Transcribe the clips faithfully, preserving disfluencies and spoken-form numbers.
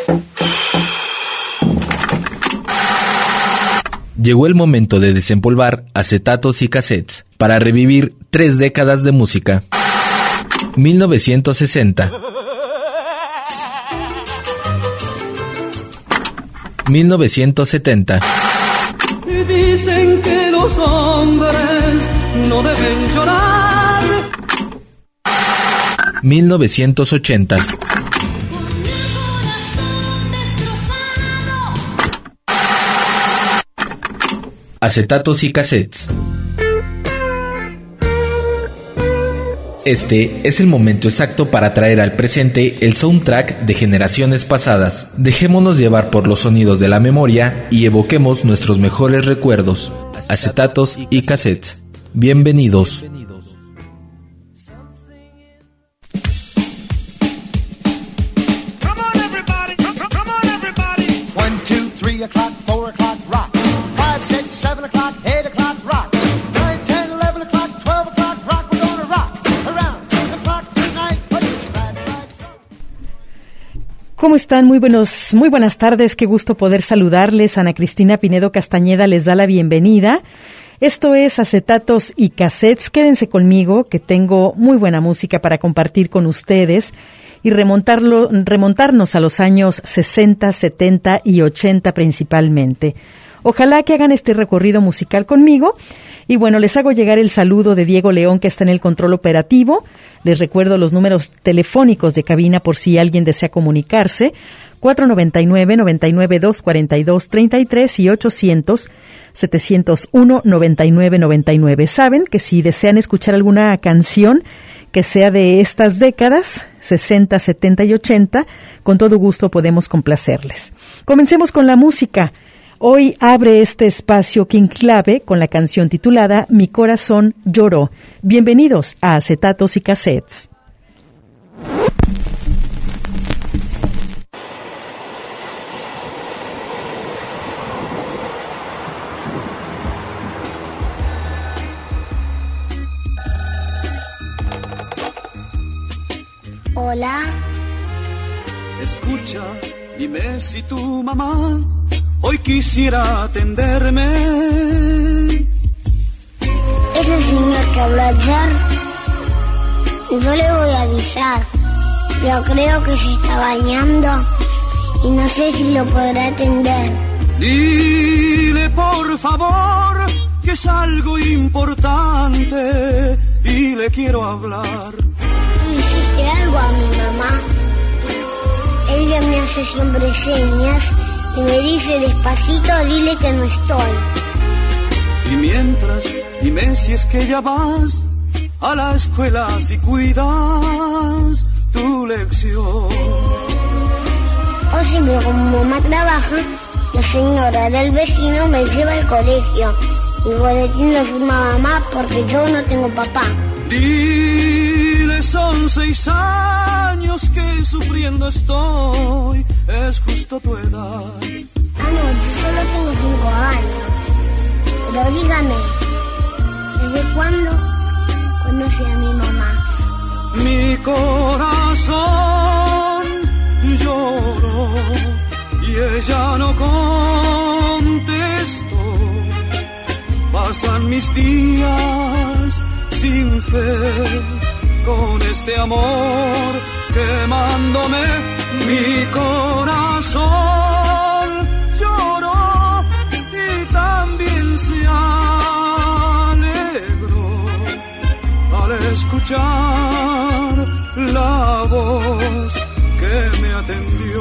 Llegó el momento de desempolvar acetatos y cassettes para revivir tres décadas de música. mil novecientos sesenta, mil novecientos setenta. Dicen que los hombres no deben llorar. mil novecientos ochenta. Acetatos y cassettes. Este es el momento exacto para traer al presente el soundtrack de generaciones pasadas. Dejémonos llevar por los sonidos de la memoria y evoquemos nuestros mejores recuerdos. Acetatos y cassettes. Bienvenidos. ¿Cómo están? Muy buenos, muy buenas tardes. Qué gusto poder saludarles. Ana Cristina Pinedo Castañeda les da la bienvenida. Esto es Acetatos y Cassettes. Quédense conmigo, que tengo muy buena música para compartir con ustedes y remontarlo, remontarnos a los años sesenta, setenta y ochenta principalmente. Ojalá que hagan este recorrido musical conmigo. Y bueno, les hago llegar el saludo de Diego León, que está en el control operativo. Les recuerdo los números telefónicos de cabina por si alguien desea comunicarse. cuatro noventa y nueve, noventa y nueve, dos cuarenta y dos, treinta y tres y ochocientos, setecientos uno, noventa y nueve, noventa y nueve. Saben que si desean escuchar alguna canción que sea de estas décadas, sesenta, setenta y ochenta, con todo gusto podemos complacerles. Comencemos con la música. Hoy abre este espacio King Clave con la canción titulada Mi corazón lloró. Bienvenidos a Acetatos y Cassettes. Hola. Escucha, dime si tu mamá hoy quisiera atenderme. Ese señor que habló ayer, yo le voy a avisar, pero creo que se está bañando y no sé si lo podrá atender. Dile por favor que es algo importante y le quiero hablar. ¿Tú hiciste algo a mi mamá? Ella me hace siempre señas y me dice despacito, dile que no estoy. Y mientras, dime si es que ya vas a la escuela, si cuidas tu lección. O siempre como mamá trabaja, la señora del vecino me lleva al colegio. Mi boletín lo firma mamá porque yo no tengo papá. Dile, son seis años que sufriendo estoy, es justo tu edad. Ah, no, yo solo tengo cinco años. Pero dígame, ¿desde cuándo conoce a mi mamá? Mi corazón lloró y ella no contestó. Pasan mis días sin fe, con este amor quemándome. Mi corazón lloró y también se alegró al escuchar la voz que me atendió.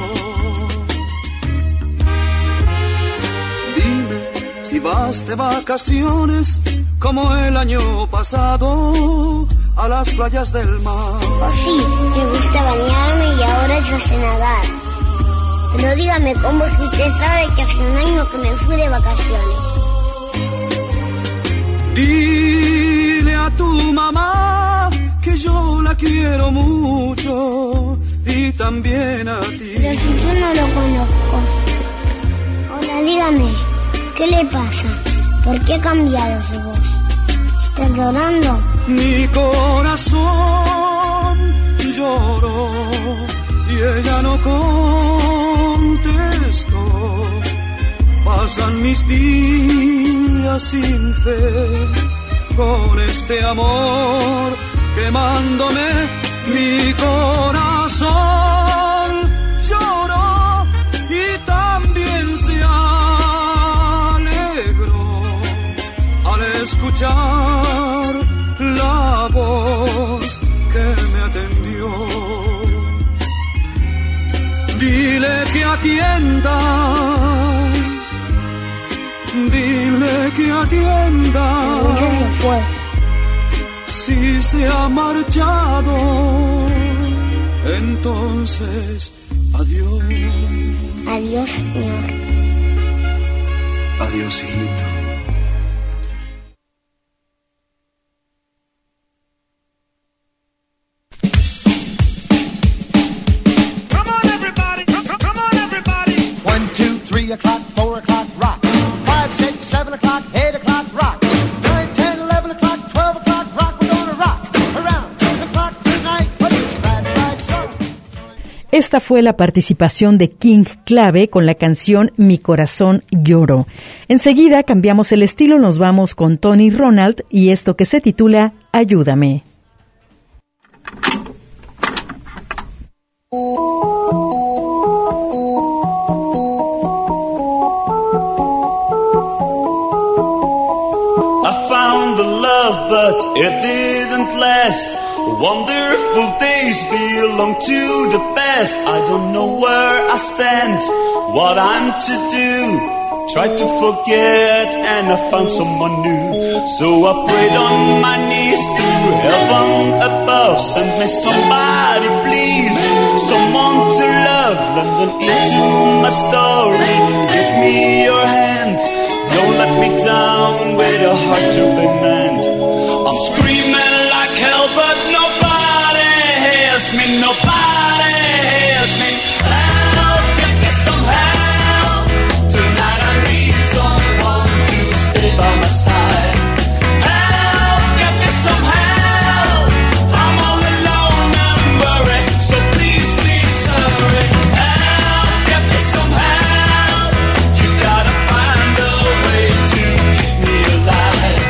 Dime si vas de vacaciones como el año pasado a las playas del mar. Oh sí, me gusta bañarme y ahora yo sé nadar. Pero dígame, ¿cómo es que usted sabe que hace un año que me fui de vacaciones? Dile a tu mamá que yo la quiero mucho y también a ti. Pero si yo no lo conozco. Ahora dígame, ¿qué le pasa? ¿Por qué ha cambiado su voz? ¿Está llorando? Mi corazón lloró y ella no contestó. pasan mis días sin fe, con este amor quemándome mi corazón. Lloró y también se alegró al escuchar la voz que me atendió. Dile que atienda, dile que atienda. Ya se fue. Si se ha marchado, entonces adiós. Adiós, señor. Adiós, hijito. Three o'clock, four o'clock, rock. Five, six, seven o'clock, eight o'clock, rock. Nine, ten, eleven o'clock, twelve o'clock, rock. We're gonna rock around the clock tonight. Right, right, so. Esta fue la participación de King Clave con la canción Mi Corazón Lloró. Enseguida cambiamos el estilo, nos vamos con Tony Ronald y esto que se titula Ayúdame. But it didn't last. Wonderful days belong to the past. I don't know where I stand, what I'm to do. Tried to forget and I found someone new. So I prayed on my knees to heaven above. Send me somebody please, someone to love. Let them into my story. Give me your hand, don't let me down with a heart to mend. I'm screaming like hell, but nobody hears me, nobody hears me. Help, get me some help. Tonight I need someone to stay by my side. Help, get me some help. I'm all alone and worried, so please, please hurry. Help, get me some help. You gotta find a way to keep me alive.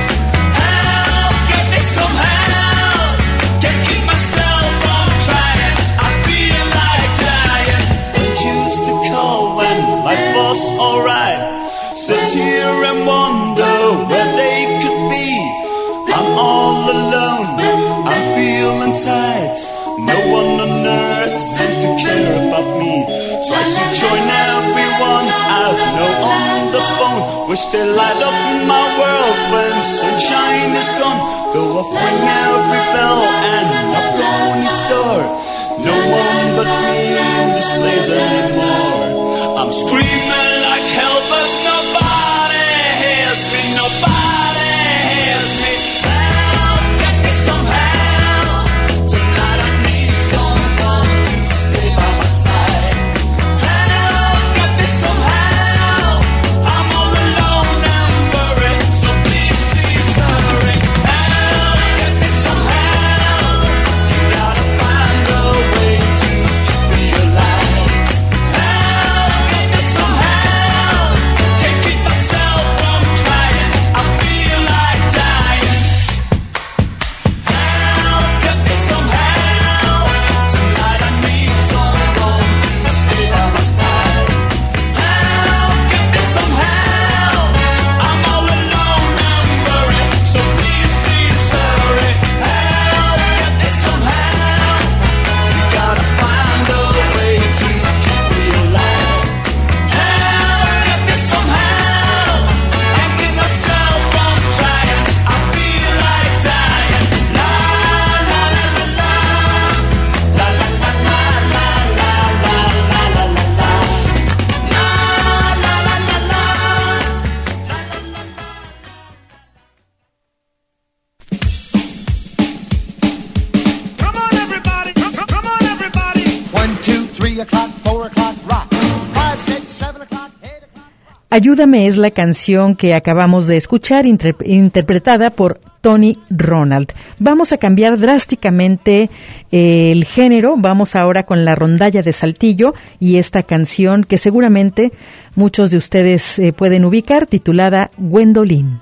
Alright, sit here and wonder where they could be. I'm all alone, I'm feeling tight. No one on earth seems to care about me. Try to join everyone I know on the phone. Wish they light up my world when sunshine is gone. Though I ring every bell and knock on each door, no one but me in this place anymore. I'm screaming like hell, but nobody hears me, nobody hears me. Help, get me some help. Tonight I need someone to stay by my side. Help, get me some help. I'm all alone and worried, so please, please hurry. Help, get me some help. You gotta find a way to keep me alive. Help, get me some help. Can't keep myself from trying, I feel like dying. Help, get me some help. Tonight I need someone to stay by my side. Help, get me some help. I'm all alone and worried, so please, please hurry. Help, get me some help. You gotta find a way to keep me alive. Help, get me some help. Can't keep myself from trying, I feel like dying. La la la la la. La la la la la la la la la la la. La la la la la. Come on, everybody. Come, come, come on, everybody. One, two, three o'clock, four o'clock, rock. Five, six, seven o'clock, eight o'clock. Ayúdame es la canción que acabamos de escuchar, inter- interpretada por Tony Ronald. Vamos a cambiar drásticamente eh, el género. Vamos ahora con la rondalla de Saltillo y esta canción que seguramente muchos de ustedes eh, pueden ubicar, titulada Gwendolyn.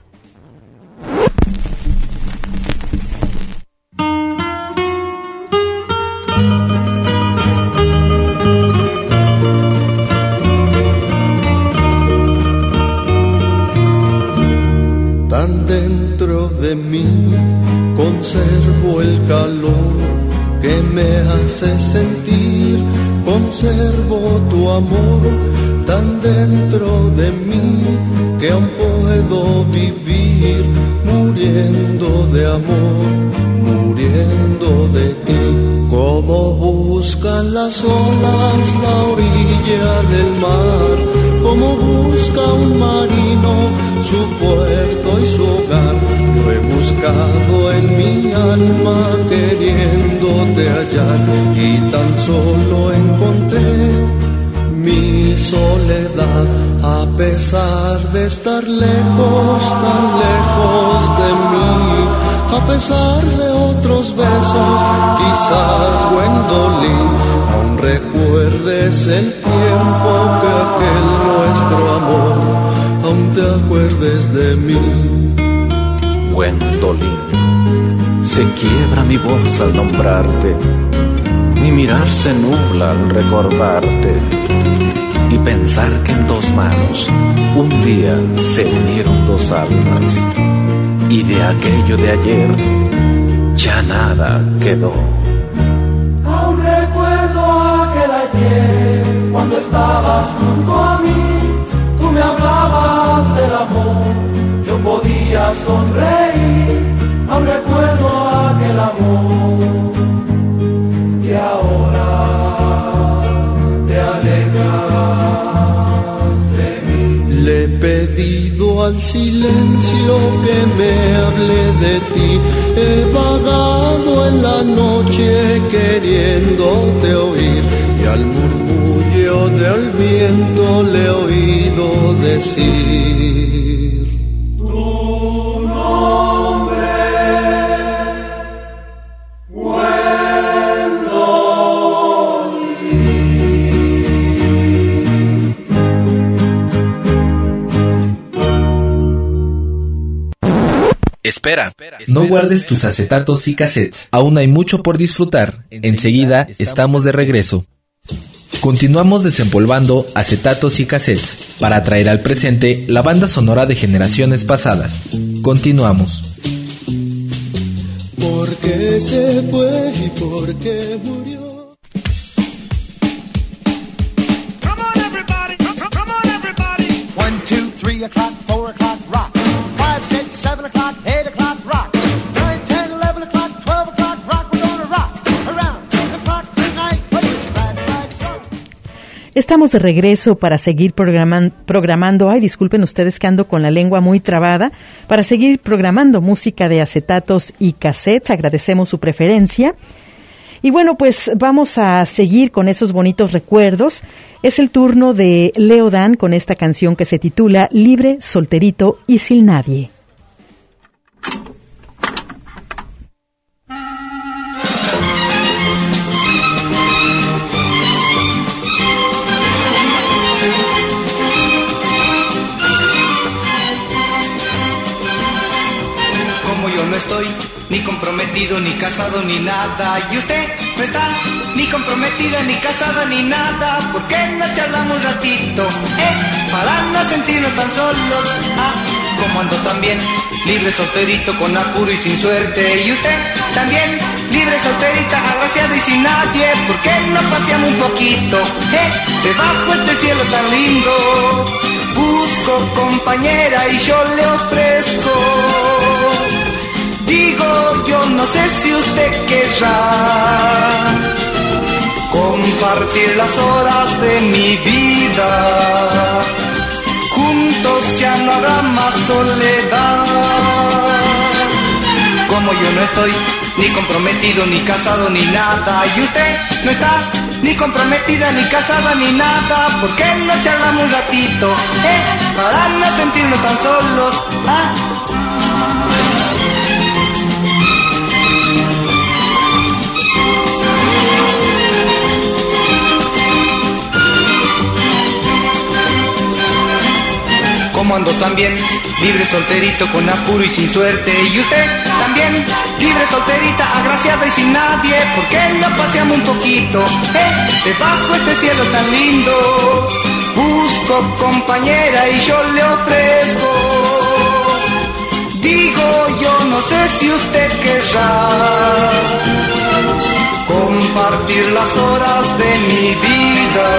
Tan dentro de mí conservo el calor que me hace sentir, conservo tu amor tan dentro de mí que aún puedo vivir muriendo de amor, muriendo de ti. Como buscan las olas la orilla del mar, como busca un marino su puerto y su hogar. Yo he buscado en mi alma queriéndote hallar y tan solo encontré mi soledad. A pesar de estar lejos, tan lejos de mí, a pesar de otros besos, quizás Gwendolyn aún recuerdes el tiempo que aquel nuestro amor, aún te acuerdes de mí. Gwendolyn, se quiebra mi voz al nombrarte, mi mirar se nubla al recordarte y pensar que en dos manos un día se unieron dos almas y de aquello de ayer ya nada quedó. Aún recuerdo aquel ayer cuando estabas junto a mí, tú me hablabas del amor, yo podía sonreír. Aún recuerdo aquel amor y ahora te alejas de mí. Le he pedido al silencio que me hable de ti, he vagado en la noche queriéndote oír y al murmullo del viento le he oído decir tu nombre, Espera, no guardes tus acetatos y cassettes. Aún hay mucho por disfrutar. Enseguida estamos de regreso. Continuamos desempolvando acetatos y cassettes para traer al presente la banda sonora de generaciones pasadas. Continuamos. ¿Por qué se fue y por qué murió? Come on, everybody. Come, come on, everybody. One, two, three o'clock, four o'clock, rock. Five, six, seven o'clock, eight o'clock, rock. Nine, ten, eleven o'clock, twelve o'clock, rock. We're gonna rock around the clock tonight. Put your glad rags on. Estamos de regreso para seguir programan- programando, ay, disculpen ustedes que ando con la lengua muy trabada, para seguir programando música de acetatos y cassettes. Agradecemos su preferencia. Y bueno, pues vamos a seguir con esos bonitos recuerdos. Es el turno de Leo Dan con esta canción que se titula Libre, Solterito y Sin Nadie. Como yo no estoy ni comprometido, ni casado, ni nada, y usted no está ni comprometida, ni casada, ni nada, ¿por qué no charlamos un ratito? Eh, para no sentirnos tan solos. Ah, como ando también, libre, solterito, con apuro y sin suerte, y usted también, libre, solterita, agraciada y sin nadie, ¿por qué no paseamos un poquito? Eh, debajo este cielo tan lindo, busco compañera y yo le ofrezco. Digo, yo no sé si usted querrá compartir las horas de mi vida. Juntos ya no habrá más soledad. Como yo no estoy ni comprometido, ni casado, ni nada, y usted no está ni comprometida, ni casada, ni nada, ¿por qué no charlamos un ratito? Eh, para no sentirnos tan solos. Ah. ando también, libre solterito con apuro y sin suerte. Y usted también, libre solterita, agraciada y sin nadie. ¿Por qué no paseamos un poquito, eh, debajo este cielo tan lindo? Busco compañera y yo le ofrezco. Digo yo, no sé si usted querrá compartir las horas de mi vida.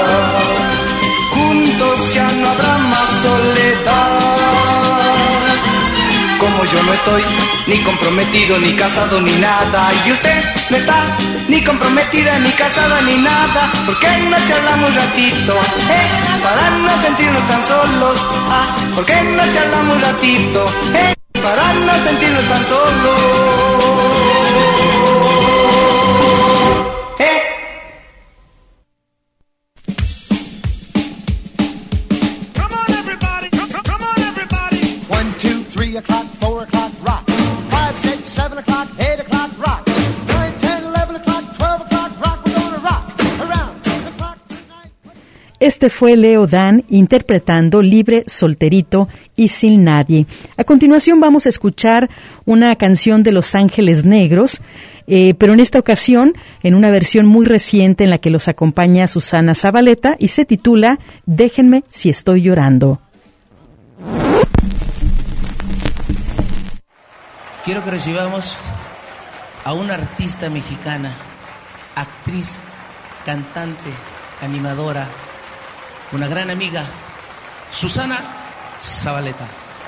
Juntos ya no habrá más soledad. Como yo no estoy ni comprometido, ni casado, ni nada, y usted no está ni comprometida, ni casada, ni nada, ¿por qué no charlamos un ratito, eh, para no sentirnos tan solos? Ah, ¿por qué no charlamos un ratito, eh, para no sentirnos tan solos? Eh. Come on, everybody. Come, come, come on, everybody. One, two, three o'clock, four o'clock, rock. Five, six, seven o'clock, eight o'clock, rock. Nine, ten, eleven o'clock, twelve o'clock, rock. We're gonna rock around the clock tonight. Este fue Leo Dan interpretando Libre, Solterito y Sin Nadie. A continuación vamos a escuchar una canción de Los Ángeles Negros, eh, pero en esta ocasión en una versión muy reciente en la que los acompaña Susana Zabaleta y se titula Déjenme si estoy llorando. Quiero que recibamos a una artista mexicana, actriz, cantante, animadora, una gran amiga, Susana Zabaleta.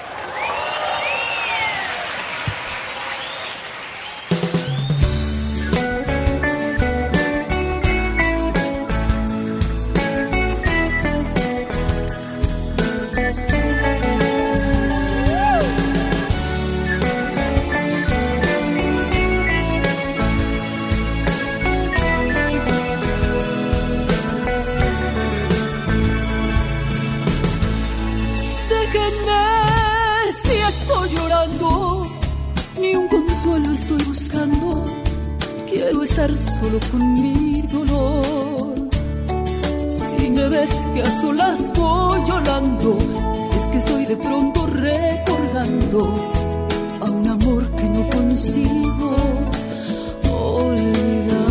Solo con mi dolor. Si me ves que a solas voy llorando, es que estoy de pronto recordando a un amor que no consigo olvidar.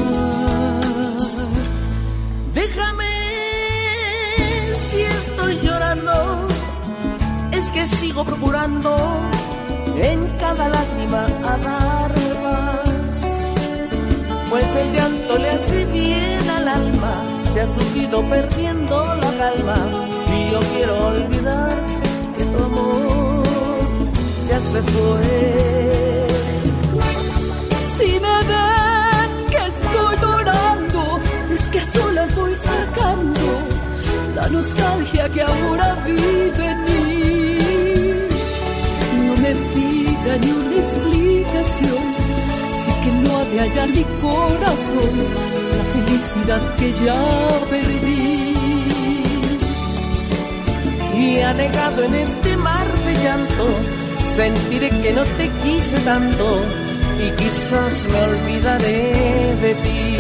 Déjame si estoy llorando, es que sigo procurando en cada lágrima a dar paz. Pues el llanto le hace bien al alma, se ha subido perdiendo la calma. Y yo quiero olvidar que tu amor ya se fue. Si me ven que estoy llorando, es que a solas voy sacando la nostalgia que ahora vive en mí. No me pida ni una explicación, que no ha de hallar mi corazón la felicidad que ya perdí. Y anegado en este mar de llanto, sentiré que no te quise tanto y quizás me olvidaré de ti.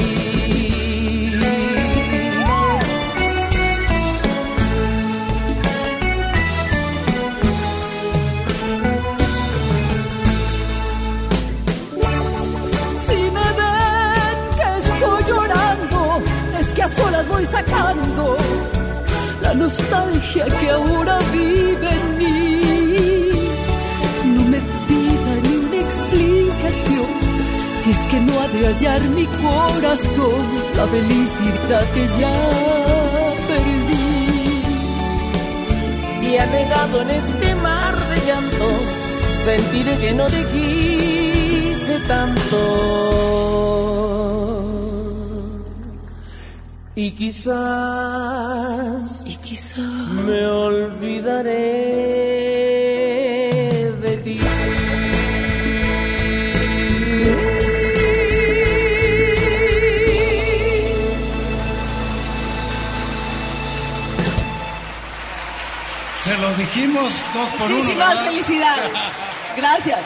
Que a solas voy sacando la nostalgia que ahora vive en mí. No me pida ni una explicación, si es que no ha de hallar mi corazón la felicidad que ya perdí. Y anegado en este mar de llanto, sentiré que no te quise tanto. Y quizás, y quizás me olvidaré de ti. Se lo dijimos dos por uno. Muchísimas felicidades. Gracias.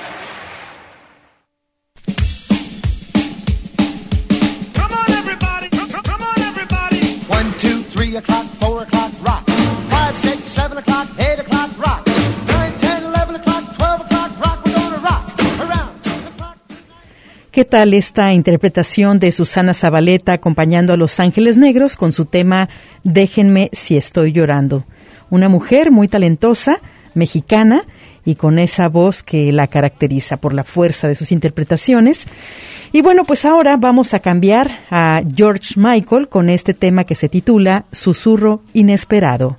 Three o'clock, four o'clock, rock. Five, six, seven o'clock, eight o'clock, rock. ¿Qué tal esta interpretación de Susana Zabaleta acompañando a Los Ángeles Negros con su tema Déjenme si estoy llorando? Una mujer muy talentosa, mexicana, y con esa voz que la caracteriza por la fuerza de sus interpretaciones. Y bueno, pues ahora vamos a cambiar a George Michael con este tema que se titula Susurro Inesperado.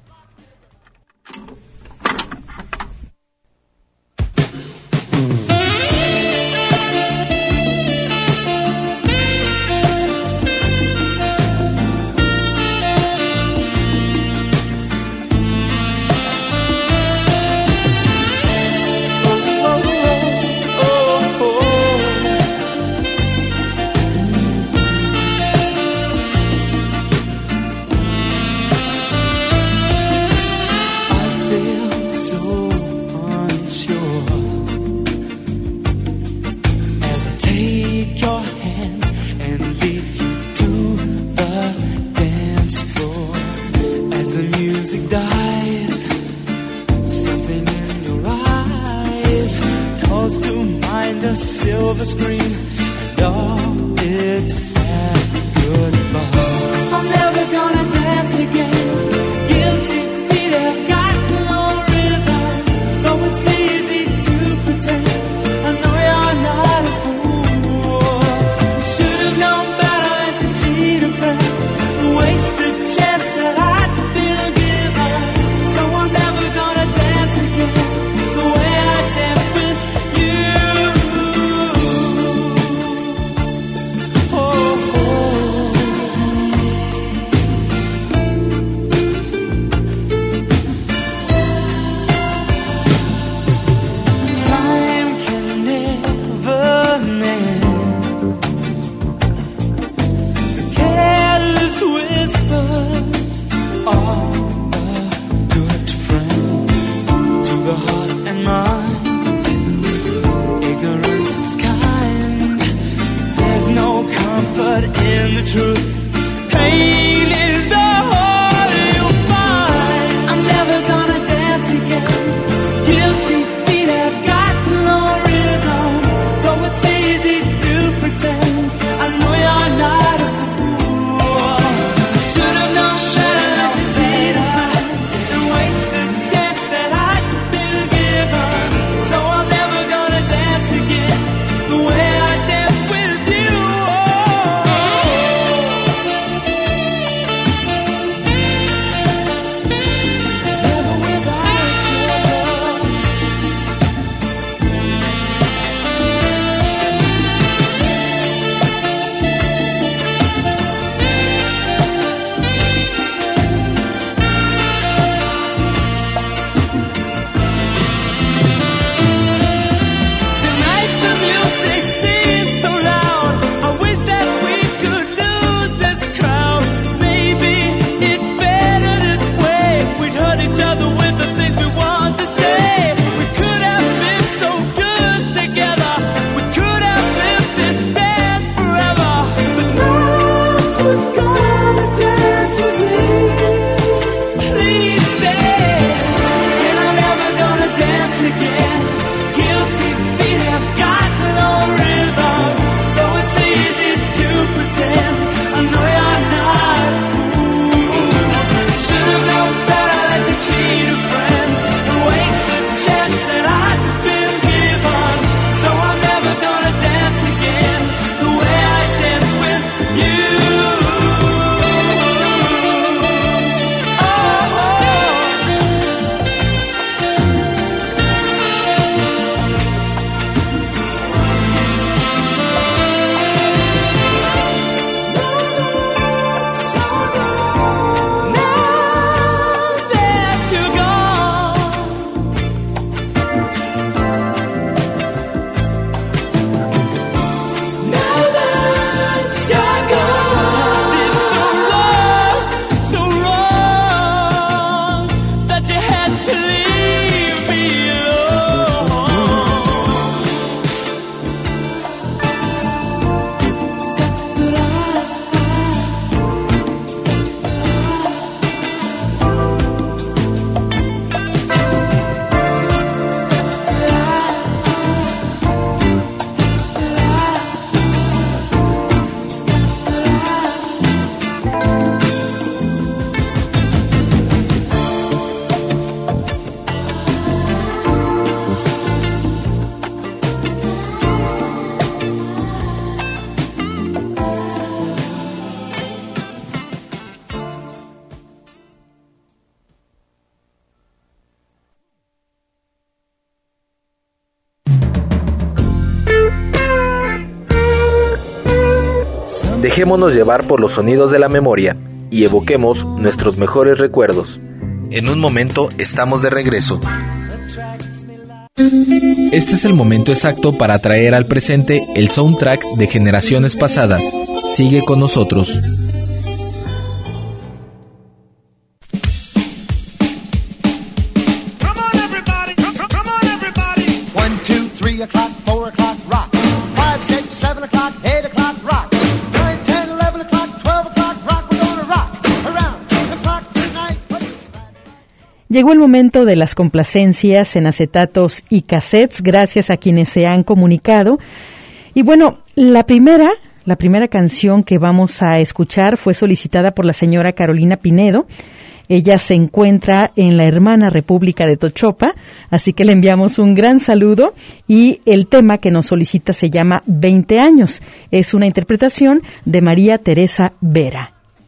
Silver screen and all its sad goodbye. I'm never gonna dance again. Guilty feet have got no rhythm. Though it's easy to pretend, I know you're not a fool. Should've known better than to cheat a friend, waste the chance that I'd been given. So I'm never gonna dance again the way I danced with you. In the truth, pain is the whole you'll find. I'm never gonna dance again. Guilty feet have got no rhythm. Though it's easy to pretend, I know you're not a fool. I should have known better than to cheat and waste the chance that I'd been given. So I'm never gonna dance again the way I danced with you. Dejémonos llevar por los sonidos de la memoria y evoquemos nuestros mejores recuerdos. En un momento estamos de regreso. Este es el momento exacto para traer al presente el soundtrack de generaciones pasadas. Sigue con nosotros. Llegó el momento de las complacencias en acetatos y cassettes, gracias a quienes se han comunicado. Y bueno, la primera, la primera canción que vamos a escuchar fue solicitada por la señora Carolina Pinedo. Ella se encuentra en la hermana República de Tochopa, así que le enviamos un gran saludo, y el tema que nos solicita se llama veinte años. Es una interpretación de María Teresa Vera.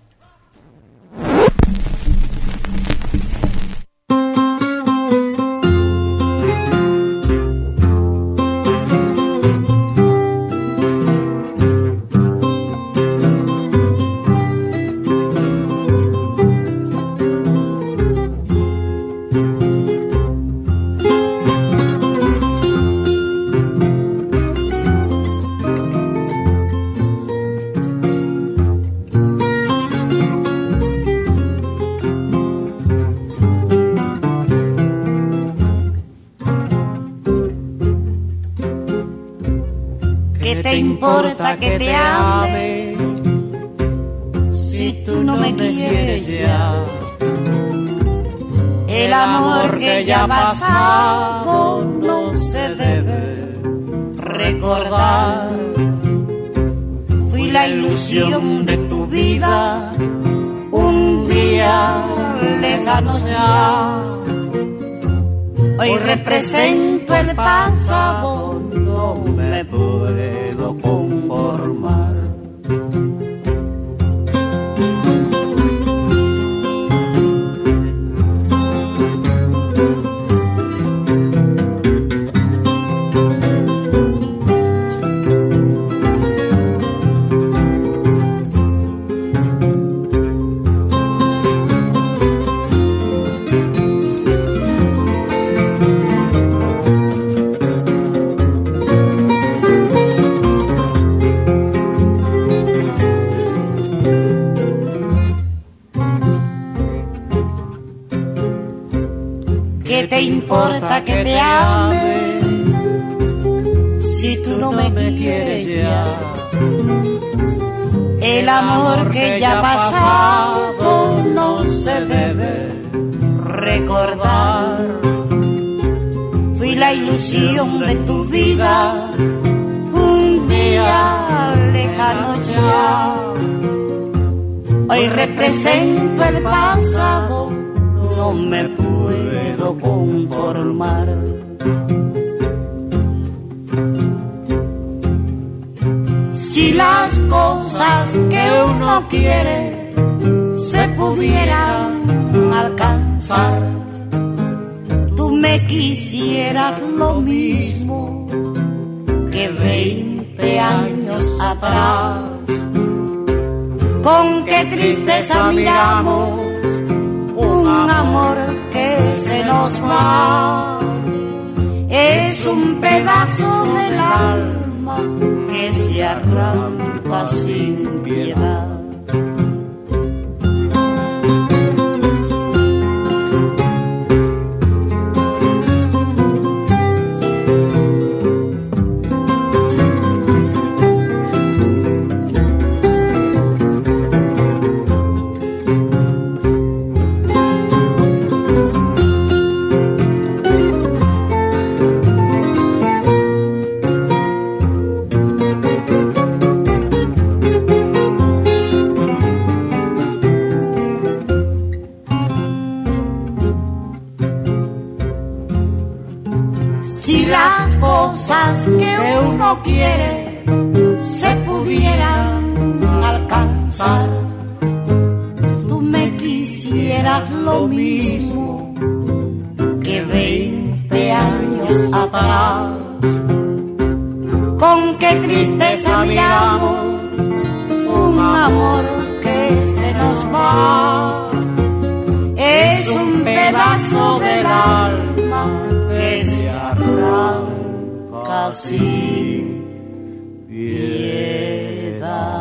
importa que te ame si tú no me quieres ya? El amor que ya ha pasado no se debe recordar. Fui la ilusión de tu vida, un día lejano ya. Hoy represento el pasado, no me puedo conformar. ¿Qué te importa que te ame si tú no me quieres ya? El amor que ya ha pasado no se debe recordar. Fui la ilusión de tu vida, un día lejano ya. Hoy represento el pasado, no me puedo conformar. Si las cosas que uno quiere se pudieran alcanzar, tú me quisieras lo mismo que veinte años atrás. Con qué tristeza miramos un amor que se nos va. Es un pedazo del alma que se arranca sin piedad. Que uno quiere se pudieran alcanzar, tú me quisieras lo mismo que veinte años atrás. Con qué tristeza miramos un un amor que se nos va, es un pedazo del alma que se arranca sin piedad.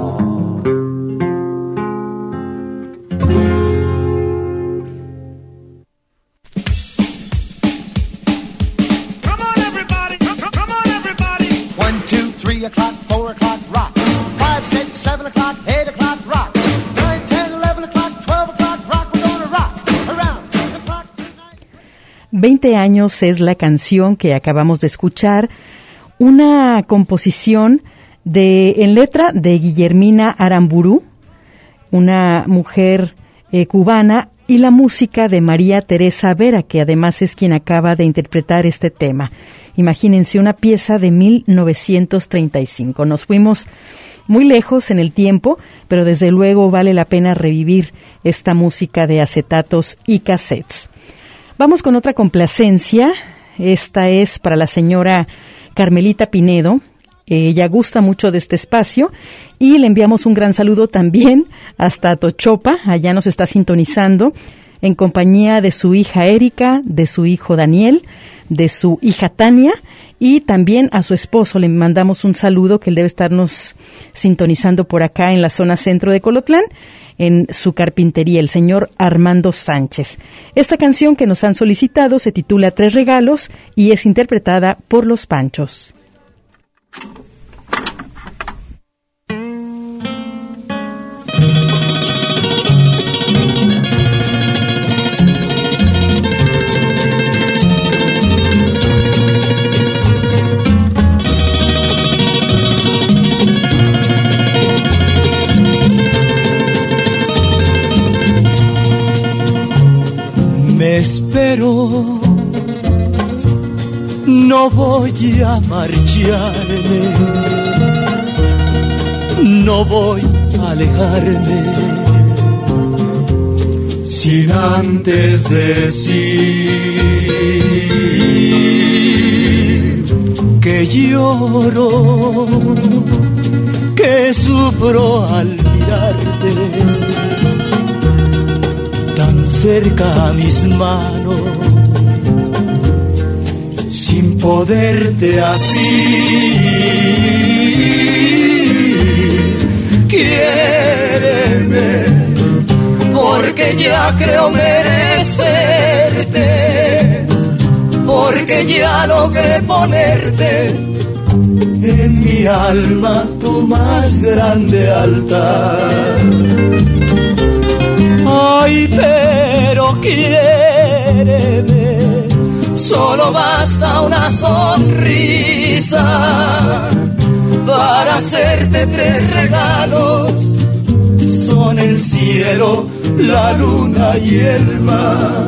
Three o'clock, four o'clock, rock. Five, six, seven o'clock, eight o'clock, rock. Nine, ten, eleven o'clock, twelve o'clock, rock. We're gonna rock around the clock tonight. veinte años es la canción que acabamos de escuchar, una composición de en letra de Guillermina Aramburu, una mujer eh, cubana, y la música de María Teresa Vera, que además es quien acaba de interpretar este tema. Imagínense, una pieza de mil novecientos treinta y cinco. Nos fuimos muy lejos en el tiempo, pero desde luego vale la pena revivir esta música de acetatos y cassettes. Vamos con otra complacencia. Esta es para la señora Carmelita Pinedo. Ella gusta mucho de este espacio y le enviamos un gran saludo también hasta Tochopa. Allá nos está sintonizando en compañía de su hija Erika, de su hijo Daniel, de su hija Tania y también a su esposo. Le mandamos un saludo, que él debe estarnos sintonizando por acá en la zona centro de Colotlán, en su carpintería, el señor Armando Sánchez. Esta canción que nos han solicitado se titula Tres Regalos y es interpretada por Los Panchos. Me espero, no voy a marcharme, no voy a alejarme, sin antes decir que lloro, que sufro al mirarte tan cerca a mis manos, sin poderte así. Quiéreme, porque ya creo merecerte, porque ya logré ponerte en mi alma tu más grande altar. Ay, pero quiéreme, solo basta una sonrisa para hacerte tres regalos. Son el cielo, la luna y el mar.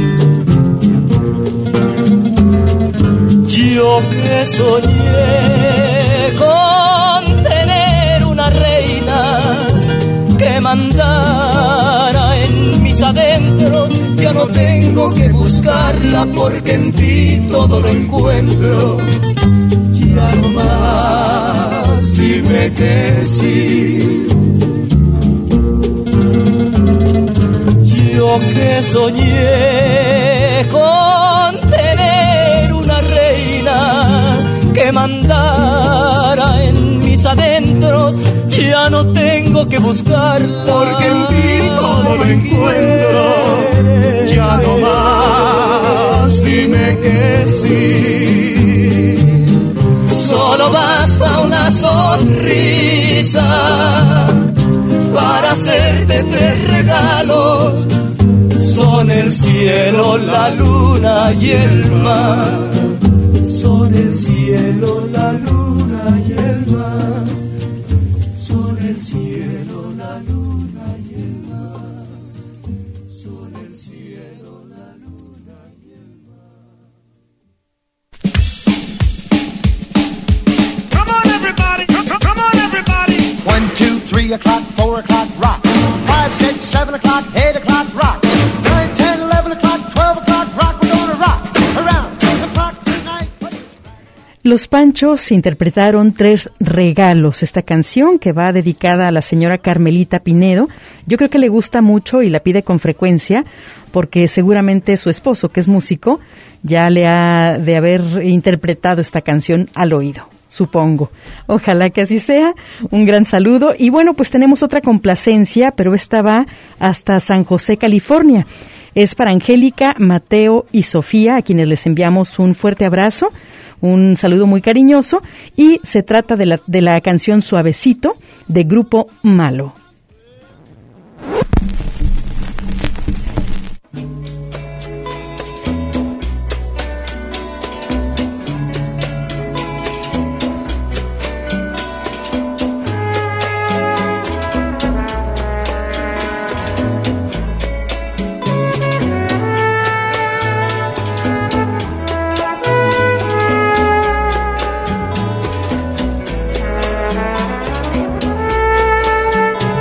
Yo que soñé con tener una reina que mandara en mis adentros, ya no tengo que buscarla porque en ti todo lo encuentro. Ya no más, dime que sí. Yo que soñé con tener una reina que mandara en mis adentros, ya no tengo que buscarla porque en ti todo lo encuentro. Ya no más, dime que sí. Solo basta una sonrisa para hacerte tres regalos. Son el cielo, la luna y el mar. Son el cielo, la luna y el mar. Son el cielo, la luna y el mar. Son el cielo, la luna y el mar. Come on, everybody! Come on, everybody! One, two, three o'clock, four o'clock, rock. Five, six, seven o'clock, eight o'clock, rock. Nine, ten, eleven o'clock, twelve o'clock, rock. We're gonna rock around the clock tonight. Los Panchos interpretaron Tres Regalos, esta canción que va dedicada a la señora Carmelita Pinedo. Yo creo que le gusta mucho y la pide con frecuencia porque seguramente su esposo, que es músico, ya le ha de haber interpretado esta canción al oído, supongo. Ojalá que así sea. Un gran saludo. Y bueno, pues tenemos otra complacencia, pero esta va hasta San José, California. Es para Angélica, Mateo y Sofía, a quienes les enviamos un fuerte abrazo. Un saludo muy cariñoso, y se trata de la, de la canción Suavecito de Grupo Malo. Suavecito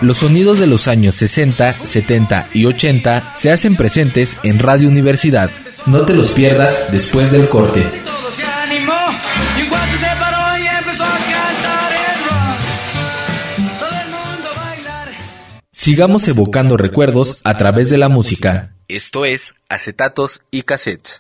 Los sonidos de los años sesenta, setenta y ochenta se hacen presentes en Radio Universidad. No te los pierdas después del corte. Todo se animó y un cuate se paró y empezó a cantar el rock. Todo el mundo a bailar. Sigamos evocando recuerdos a través de la música. Esto es Acetatos y Cassettes.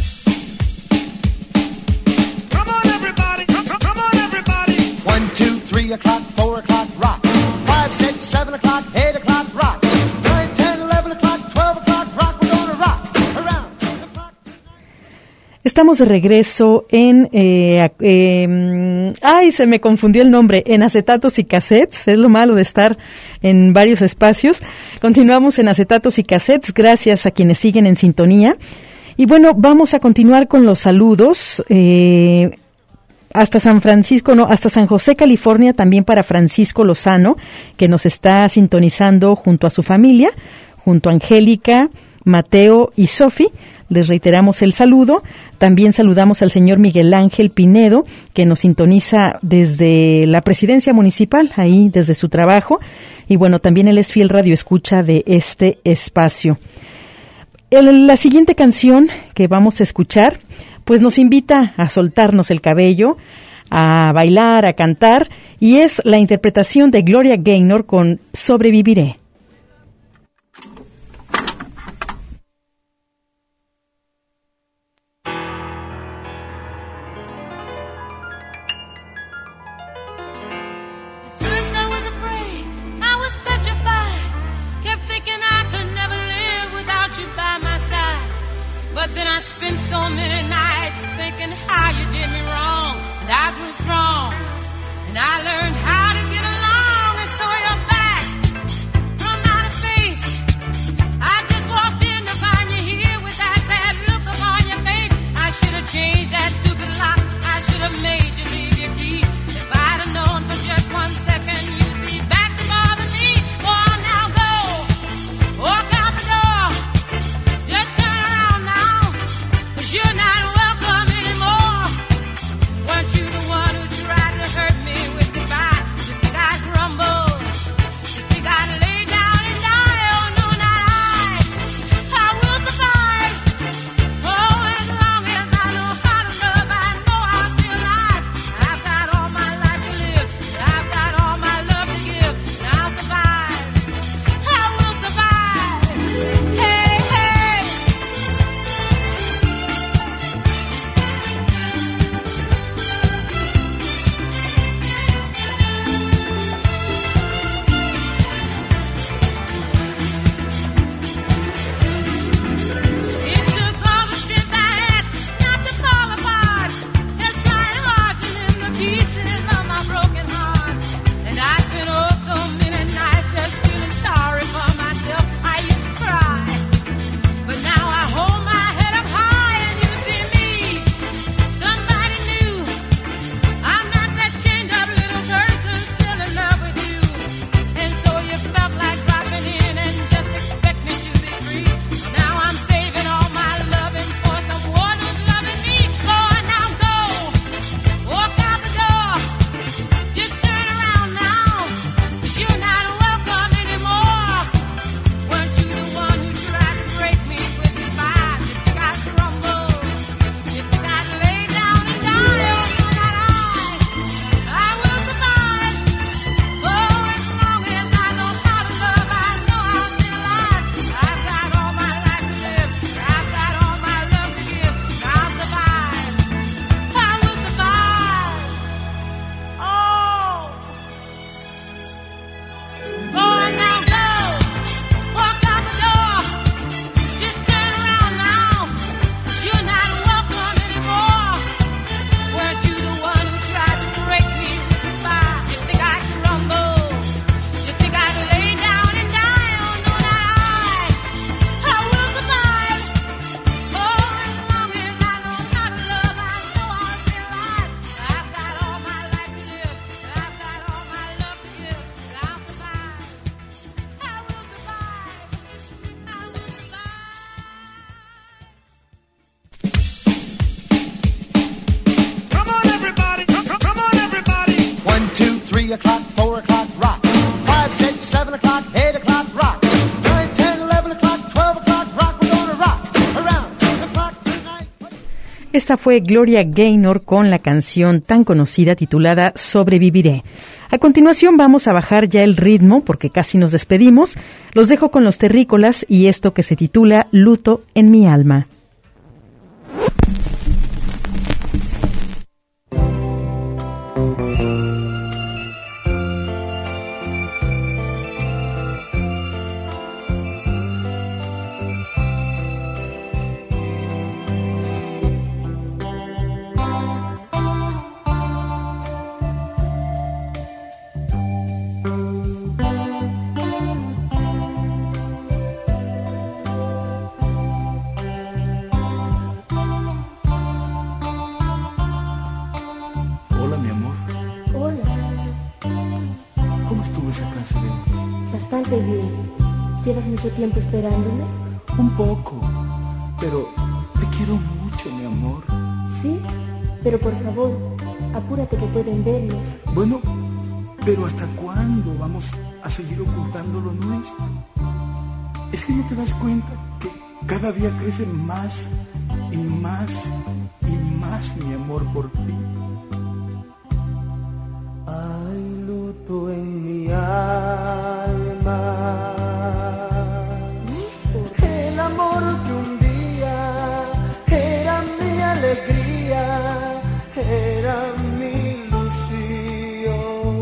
One, two, three o'clock, four o'clock, rock. Five, six, seven o'clock, eight o'clock, rock. Nine, ten, eleven o'clock, twelve o'clock, rock. We're gonna rock around the clock. Estamos de regreso en... Eh, eh, ay, se me confundió el nombre. En Acetatos y Cassettes. Es lo malo de estar en varios espacios. Continuamos en Acetatos y Cassettes. Gracias a quienes siguen en sintonía. Y bueno, vamos a continuar con los saludos. Eh... Hasta San Francisco, no, hasta San José, California, también para Francisco Lozano, que nos está sintonizando junto a su familia, junto a Angélica, Mateo y Sofi. Les reiteramos el saludo. También saludamos al señor Miguel Ángel Pinedo, que nos sintoniza desde la presidencia municipal, ahí desde su trabajo. Y bueno, también él es fiel radioescucha de este espacio. El, la siguiente canción que vamos a escuchar pues nos invita a soltarnos el cabello, a bailar, a cantar, y es la interpretación de Gloria Gaynor con Sobreviviré. But then I spent so many nights thinking how you did me wrong, and I grew strong, and I learned how to get along, and so you're back from outer space. I just walked in to find you here with that sad look upon your face. I should have changed that stupid lock, I should have made you leave your key. If I'd have known for just one second you'd be back to bother me. Oh, now go, walk out the door, just turn around now. You're not welcome anymore. Weren't you the one who tried to hurt me with goodbye? You think I'd crumble? You think I'd lay down and die? Oh no, not I. I will survive. Oh, as long as I know how to love, I know I'll be alive. I've got all my life to live. I've got all my love to give. And I'll survive. I will survive. Hey, hey. It took all the strength I had not to fall apart. They're trying hard to mend the pieces of my broken heart. And I spent oh so many nights just feeling sorry for myself. I used to cry, but now I hold my head up high and you see me, somebody new. I'm not that chained up little person still in love with you. And so you felt like dropping in and just expect me to be free. Now I'm saving all my loving for someone who's loving me. Go on now, go, walk out the door, just turn around now, 'cause you're not welcome anymore. Weren't you the one who tried to break me with goodbye? You think I'd crumble? You think I'd lay down and die? Oh no, not I. I will survive. Oh, as long as I know how to love, I know I'll be alive. I've got all my life to live. I've got all my love to give. I'll survive. I will survive. Oh. Go on now, go. Walk out the door. Just turn around now. 'Cause you're not welcome anymore. Weren't you the one who tried to break me with goodbye? You think I'd crumble? You think I'd lay down and die? Oh no, not I. I will survive. Oh, as long as I know how to love, I know I'll be alive. I've got all my life to live. I've got all my love to give. I'll survive. I will survive. I will survive. Come on, everybody. Come, come, come on, everybody. One, two, three o'clock, four o'clock, rock. Five, six, seven o'clock. Esta fue Gloria Gaynor con la canción tan conocida titulada Sobreviviré. A continuación vamos a bajar ya el ritmo porque casi nos despedimos. Los dejo con los Terrícolas y esto que se titula Luto en mi alma. Bastante bien. ¿Llevas mucho tiempo esperándome? Un poco, pero te quiero mucho, mi amor. Sí, pero por favor, apúrate que pueden vernos. Bueno, pero ¿hasta cuándo vamos a seguir ocultando lo nuestro? ¿Es que no te das cuenta que cada día crece más y más y más mi amor por ti? Hay luto en mi alma. El amor que un día era mi alegría, era mi ilusión.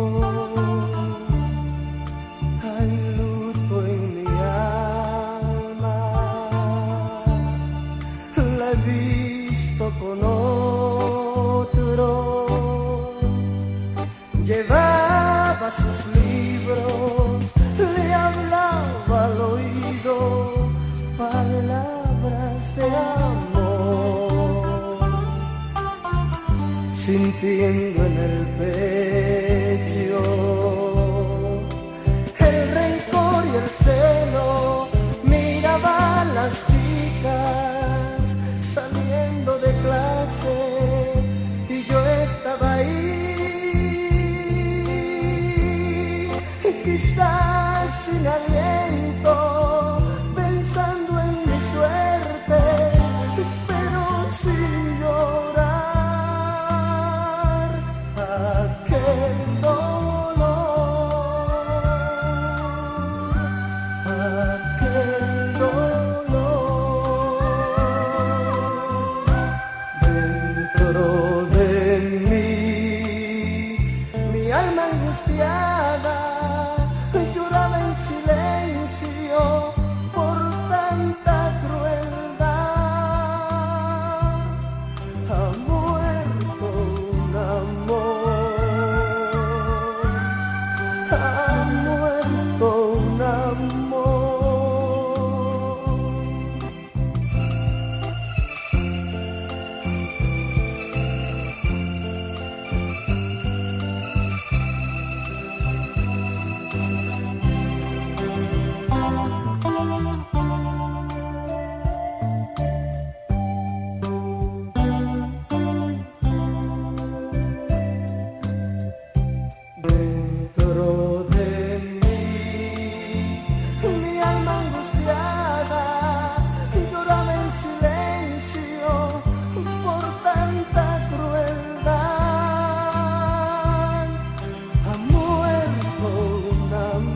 Hay luto en mi alma. La he visto con otro. Llevaba sus libros, le hablaba al oído palabras de amor, sintiendo en el pecho el rencor y el celo. Miraba a las chicas saliendo de clase y yo estaba ahí. Quizás sin aliento, pensando en mi suerte, pero sin llorar aquel dolor, aquel dolor dentro de mí, mi alma angustiada lloraba en silencio por tanta crueldad. Ha muerto un amor, ha muerto un amor. Dentro de mí, mi alma angustiada lloraba en silencio por tanta crueldad. Ha muerto un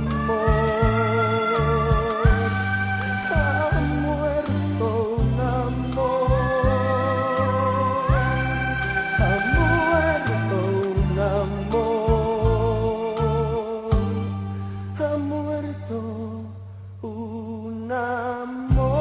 amor, ha muerto un amor, ha muerto un amor. Ha muerto un amor.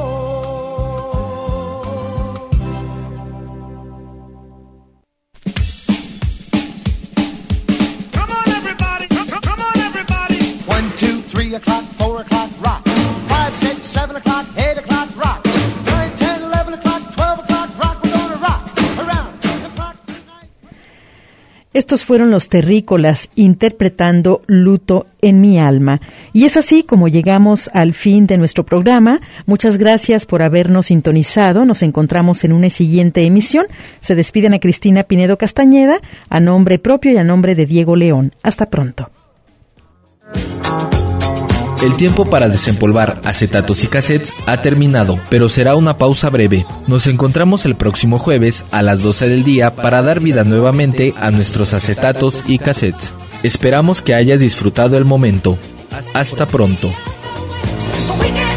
Come on, everybody. Come, come, come on, everybody. One, two, three o'clock, four o'clock, rock. Five, six, seven o'clock, eight o'clock, rock. Nine, ten, eleven o'clock, twelve o'clock, rock. We're gonna rock around the clock tonight. Estos fueron los Terrícolas interpretando Luto en mi alma. Y es así como llegamos al fin de nuestro programa. Muchas gracias por habernos sintonizado. Nos encontramos en una siguiente emisión. Se despiden a Cristina Pinedo Castañeda, a nombre propio y a nombre de Diego León. Hasta pronto. El tiempo para desempolvar acetatos y cassettes ha terminado, pero será una pausa breve. Nos encontramos el próximo jueves a las doce del día para dar vida nuevamente a nuestros acetatos y cassettes. Esperamos que hayas disfrutado el momento. Hasta pronto. We can